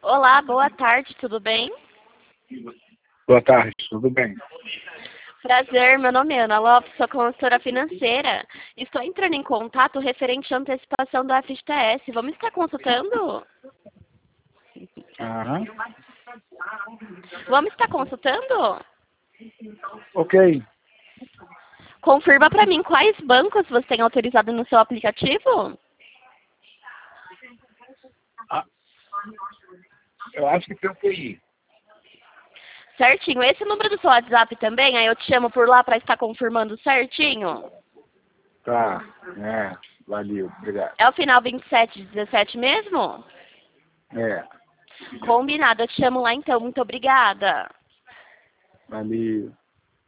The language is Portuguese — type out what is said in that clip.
Olá, boa tarde, tudo bem? Boa tarde, tudo bem? Prazer, meu nome é Ana Lopes, sou consultora financeira. Estou entrando em contato referente à antecipação do FGTS. Vamos estar consultando? Aham. Vamos estar consultando? Ok. Confirma para mim quais bancos você tem autorizado no seu aplicativo? Ah, eu acho que tem um QI. Certinho. Esse número do seu WhatsApp também? Aí eu te chamo por lá para estar confirmando certinho? Tá, valeu, obrigado. É o final 2717 mesmo? É, Combinado, eu te chamo lá então. Muito obrigada. valeu.